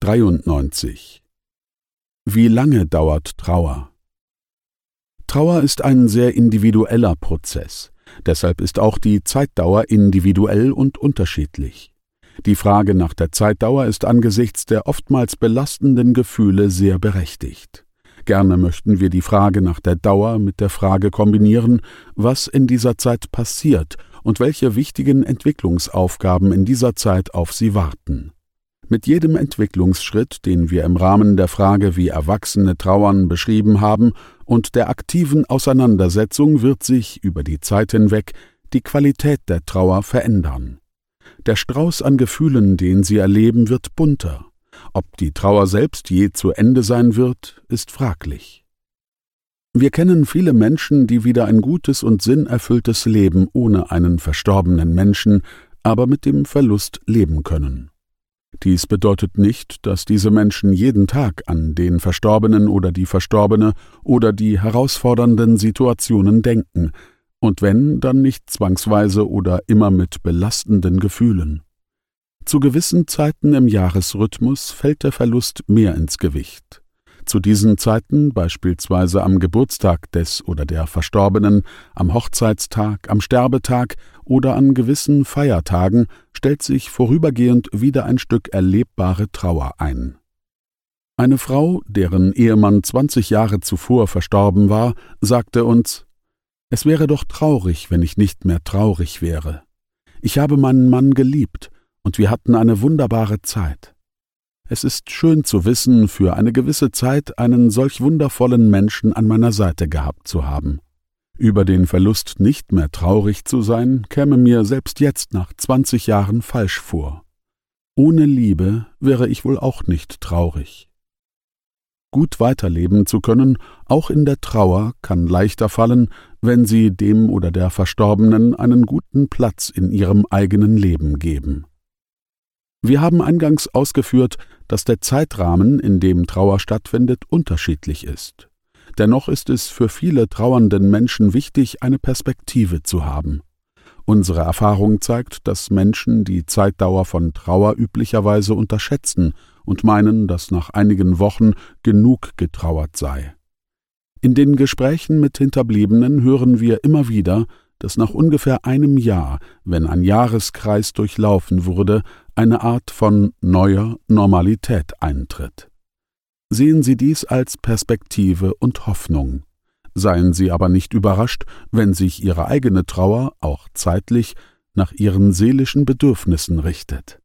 93. Wie lange dauert Trauer? Trauer ist ein sehr individueller Prozess. Deshalb ist auch die Zeitdauer individuell und unterschiedlich. Die Frage nach der Zeitdauer ist angesichts der oftmals belastenden Gefühle sehr berechtigt. Gerne möchten wir die Frage nach der Dauer mit der Frage kombinieren, was in dieser Zeit passiert und welche wichtigen Entwicklungsaufgaben in dieser Zeit auf sie warten. Mit jedem Entwicklungsschritt, den wir im Rahmen der Frage, wie Erwachsene trauern, beschrieben haben, und der aktiven Auseinandersetzung wird sich über die Zeit hinweg die Qualität der Trauer verändern. Der Strauß an Gefühlen, den sie erleben, wird bunter. Ob die Trauer selbst je zu Ende sein wird, ist fraglich. Wir kennen viele Menschen, die wieder ein gutes und sinnerfülltes Leben ohne einen verstorbenen Menschen, aber mit dem Verlust leben können. Dies bedeutet nicht, dass diese Menschen jeden Tag an den Verstorbenen oder die Verstorbene oder die herausfordernden Situationen denken, und wenn, dann nicht zwangsweise oder immer mit belastenden Gefühlen. Zu gewissen Zeiten im Jahresrhythmus fällt der Verlust mehr ins Gewicht. Zu diesen Zeiten, beispielsweise am Geburtstag des oder der Verstorbenen, am Hochzeitstag, am Sterbetag oder an gewissen Feiertagen, stellt sich vorübergehend wieder ein Stück erlebbare Trauer ein. Eine Frau, deren Ehemann 20 Jahre zuvor verstorben war, sagte uns: »Es wäre doch traurig, wenn ich nicht mehr traurig wäre. Ich habe meinen Mann geliebt, und wir hatten eine wunderbare Zeit. Es ist schön zu wissen, für eine gewisse Zeit einen solch wundervollen Menschen an meiner Seite gehabt zu haben. Über den Verlust nicht mehr traurig zu sein, käme mir selbst jetzt nach 20 Jahren falsch vor. Ohne Liebe wäre ich wohl auch nicht traurig. Gut weiterleben zu können, auch in der Trauer, kann leichter fallen, wenn Sie dem oder der Verstorbenen einen guten Platz in Ihrem eigenen Leben geben. Wir haben eingangs ausgeführt, dass der Zeitrahmen, in dem Trauer stattfindet, unterschiedlich ist. Dennoch ist es für viele trauernden Menschen wichtig, eine Perspektive zu haben. Unsere Erfahrung zeigt, dass Menschen die Zeitdauer von Trauer üblicherweise unterschätzen und meinen, dass nach einigen Wochen genug getrauert sei. In den Gesprächen mit Hinterbliebenen hören wir immer wieder, dass nach ungefähr einem Jahr, wenn ein Jahreskreis durchlaufen wurde, eine Art von neuer Normalität eintritt. Sehen Sie dies als Perspektive und Hoffnung. Seien Sie aber nicht überrascht, wenn sich Ihre eigene Trauer auch zeitlich nach Ihren seelischen Bedürfnissen richtet.